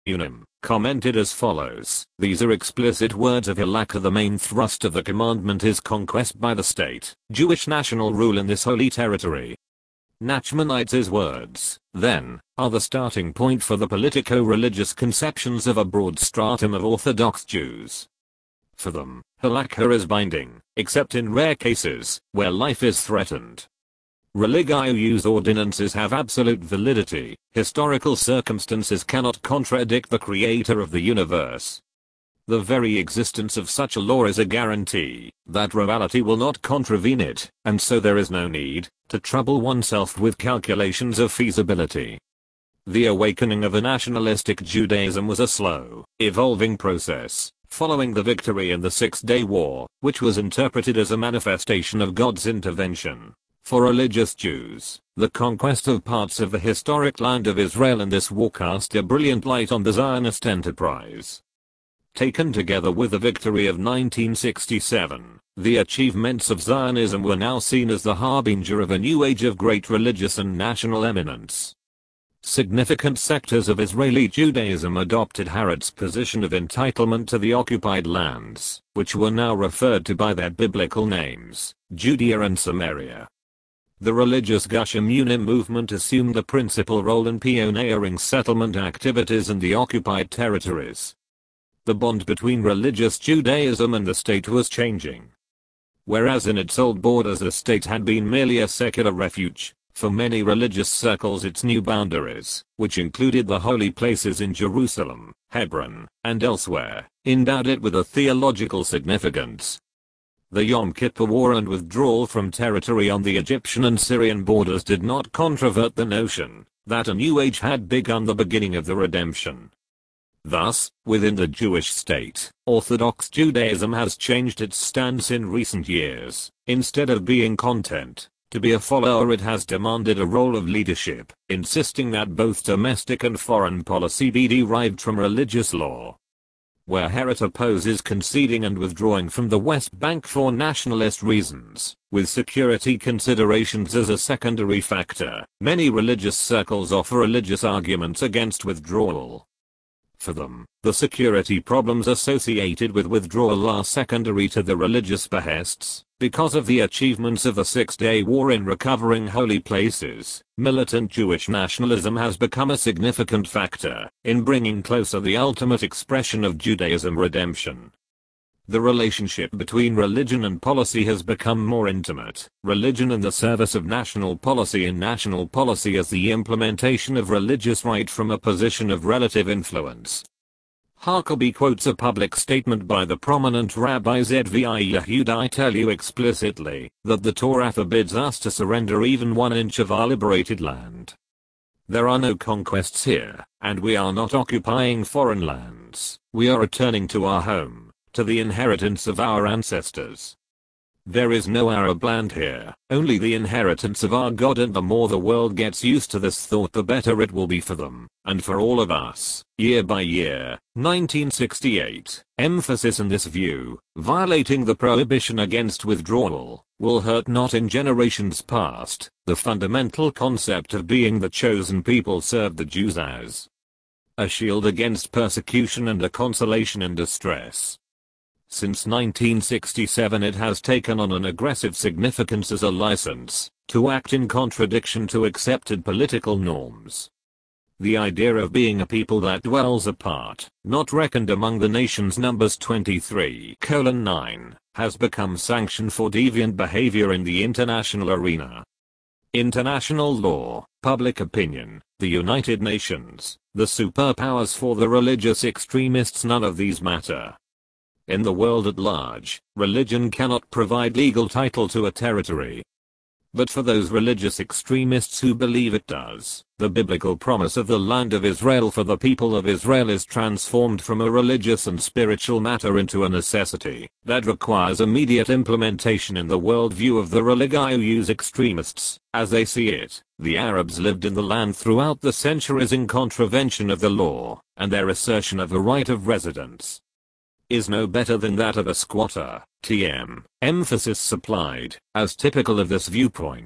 Unim, commented as follows: "These are explicit words of halakha. The main thrust of the commandment is conquest by the state, Jewish national rule in this holy territory." Nachmanides' words, then, are the starting point for the politico-religious conceptions of a broad stratum of Orthodox Jews. For them, halakha is binding, except in rare cases, where life is threatened. Religio's ordinances have absolute validity. Historical circumstances cannot contradict the creator of the universe. The very existence of such a law is a guarantee that reality will not contravene it, and so there is no need to trouble oneself with calculations of feasibility. The awakening of a nationalistic Judaism was a slow, evolving process, following the victory in the Six-Day War, which was interpreted as a manifestation of God's intervention. For religious Jews, the conquest of parts of the historic land of Israel in this war cast a brilliant light on the Zionist enterprise. Taken together with the victory of 1967, the achievements of Zionism were now seen as the harbinger of a new age of great religious and national eminence. Significant sectors of Israeli Judaism adopted Haret's position of entitlement to the occupied lands, which were now referred to by their biblical names, Judea and Samaria. The religious Gush Emunim movement assumed the principal role in pioneering settlement activities in the occupied territories. The bond between religious Judaism and the state was changing. Whereas in its old borders the state had been merely a secular refuge, for many religious circles its new boundaries, which included the holy places in Jerusalem, Hebron, and elsewhere, endowed it with a theological significance. The Yom Kippur War and withdrawal from territory on the Egyptian and Syrian borders did not controvert the notion that a new age had begun, the beginning of the redemption. Thus, within the Jewish state, Orthodox Judaism has changed its stance in recent years. Instead of being content to be a follower, it has demanded a role of leadership, insisting that both domestic and foreign policy be derived from religious law. Where Haret opposes conceding and withdrawing from the West Bank for nationalist reasons, with security considerations as a secondary factor, many religious circles offer religious arguments against withdrawal. For them, the security problems associated with withdrawal are secondary to the religious behests. Because of the achievements of the Six-Day War in recovering holy places, militant Jewish nationalism has become a significant factor in bringing closer the ultimate expression of Judaism, redemption. The relationship between religion and policy has become more intimate. Religion in the service of national policy, and national policy as the implementation of religious right from a position of relative influence. Huckabee quotes a public statement by the prominent Rabbi Zvi Yehuda: "I tell you explicitly that the Torah forbids us to surrender even 1 inch of our liberated land. There are no conquests here, and we are not occupying foreign lands. We are returning to our home, to the inheritance of our ancestors. There is no Arab land here, only the inheritance of our God, and the more the world gets used to this thought, the better it will be for them, and for all of us." Year by year, 1968, emphasis in this view, violating the prohibition against withdrawal, will hurt not in generations past. The fundamental concept of being the chosen people served the Jews as a shield against persecution and a consolation in distress. Since 1967 it has taken on an aggressive significance as a license to act in contradiction to accepted political norms. The idea of being a people that dwells apart, not reckoned among the nations, Numbers 23:9, has become sanction for deviant behavior in the international arena. International law, public opinion, the United Nations, the superpowers, for the religious extremists none of these matter. In the world at large, religion cannot provide legal title to a territory. But for those religious extremists who believe it does, the biblical promise of the land of Israel for the people of Israel is transformed from a religious and spiritual matter into a necessity that requires immediate implementation in the worldview of the religious extremists. As they see it, the Arabs lived in the land throughout the centuries in contravention of the law, and their assertion of a right of residence is no better than that of a squatter. Emphasis supplied, as typical of this viewpoint,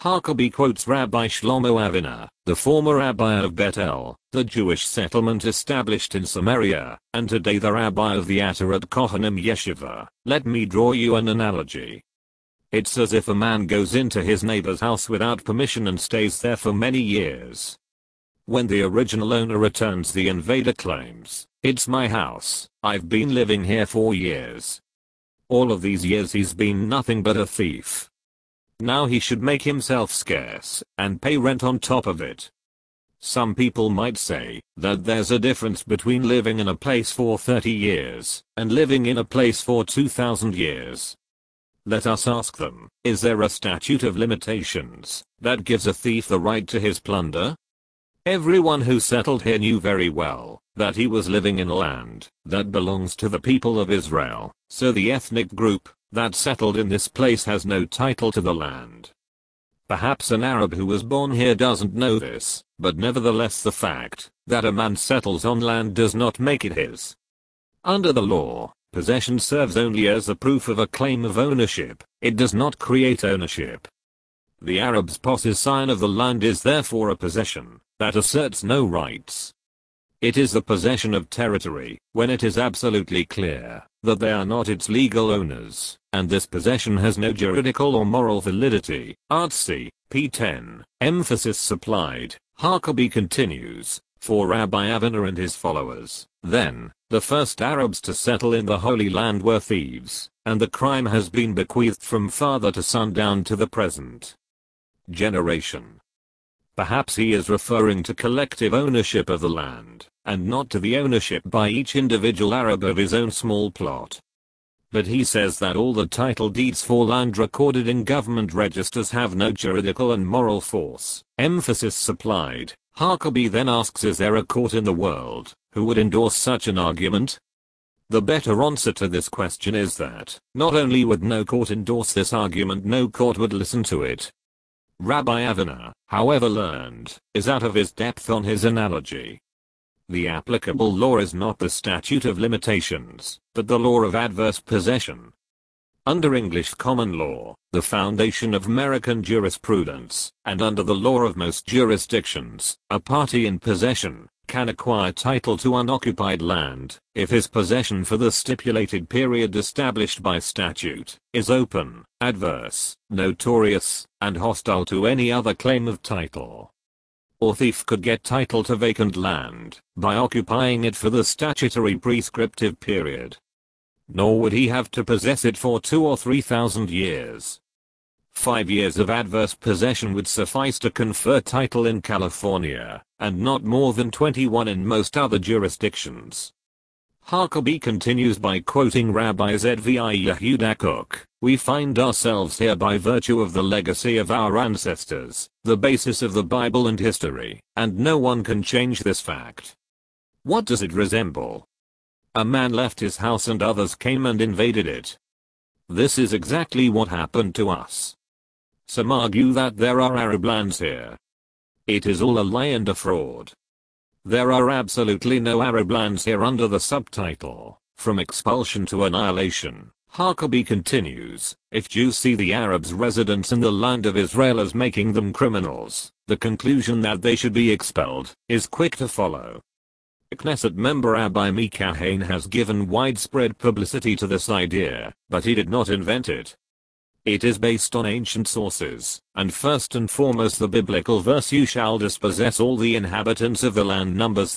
Huckabee quotes Rabbi Shlomo Aviner, the former rabbi of Bet-El, the Jewish settlement established in Samaria, and today the rabbi of the Atarat Kohanim Yeshiva. Let me draw you an analogy. It's as if a man goes into his neighbor's house without permission and stays there for many years. When the original owner returns, the invader claims, "It's my house, I've been living here for years. All of these years he's been nothing but a thief. Now he should make himself scarce and pay rent on top of it." Some people might say that there's a difference between living in a place for 30 years and living in a place for 2000 years. Let us ask them, is there a statute of limitations that gives a thief the right to his plunder? Everyone who settled here knew very well that he was living in land that belongs to the people of Israel, so the ethnic group that settled in this place has no title to the land. Perhaps an Arab who was born here doesn't know this, but nevertheless the fact that a man settles on land does not make it his. Under the law, possession serves only as a proof of a claim of ownership, it does not create ownership. The Arab's possession of the land is therefore a possession that asserts no rights. It is the possession of territory when it is absolutely clear that they are not its legal owners, and this possession has no juridical or moral validity. Artsy, p10, emphasis supplied. Huckabee continues, for Rabbi Aviner and his followers, then, the first Arabs to settle in the Holy Land were thieves, and the crime has been bequeathed from father to son down to the present generation. Perhaps he is referring to collective ownership of the land, and not to the ownership by each individual Arab of his own small plot. But he says that all the title deeds for land recorded in government registers have no juridical and moral force. Emphasis supplied. Huckabee then asks, is there a court in the world who would endorse such an argument? The better answer to this question is that not only would no court endorse this argument, no court would listen to it. Rabbi Aviner, however learned, is out of his depth on his analogy. The applicable law is not the statute of limitations, but the law of adverse possession. Under English common law, the foundation of American jurisprudence, and under the law of most jurisdictions, a party in possession can acquire title to unoccupied land if his possession for the stipulated period established by statute is open, adverse, notorious, and hostile to any other claim of title. Or thief could get title to vacant land by occupying it for the statutory prescriptive period. Nor would he have to possess it for 2,000 or 3,000 years. 5 years of adverse possession would suffice to confer title in California, and not more than 21 in most other jurisdictions. Huckabee continues by quoting Rabbi Zvi Yehuda Kook, "We find ourselves here by virtue of the legacy of our ancestors, the basis of the Bible and history, and no one can change this fact." What does it resemble? A man left his house and others came and invaded it. This is exactly what happened to us. Some argue that there are Arab lands here. It is all a lie and a fraud. There are absolutely no Arab lands here under the subtitle, From Expulsion to Annihilation. Huckabee continues, if Jews see the Arabs' residence in the land of Israel as making them criminals, the conclusion that they should be expelled is quick to follow. Knesset member Rabbi Mika Hain has given widespread publicity to this idea, but he did not invent it. It is based on ancient sources, and first and foremost the biblical verse, "You shall dispossess all the inhabitants of the land," Numbers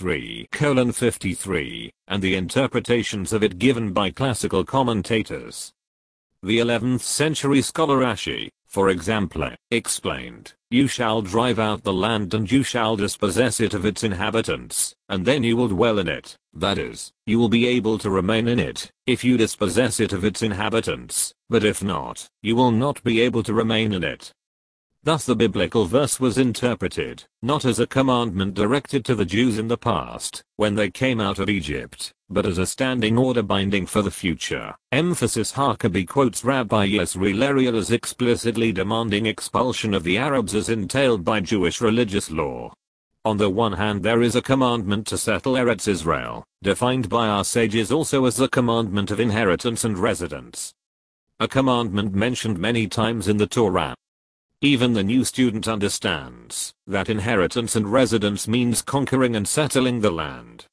33:53, and the interpretations of it given by classical commentators. The 11th century scholar Rashi, for example, explained, "You shall drive out the land and you shall dispossess it of its inhabitants, and then you will dwell in it, that is, you will be able to remain in it, if you dispossess it of its inhabitants, but if not, you will not be able to remain in it." Thus the biblical verse was interpreted, not as a commandment directed to the Jews in the past, when they came out of Egypt, but as a standing order binding for the future. Emphasis Huckabee quotes Rabbi Yisrael Ariel as explicitly demanding expulsion of the Arabs as entailed by Jewish religious law. On the one hand, there is a commandment to settle Eretz Israel, defined by our sages also as the commandment of inheritance and residence. A commandment mentioned many times in the Torah. Even the new student understands that inheritance and residence means conquering and settling the land.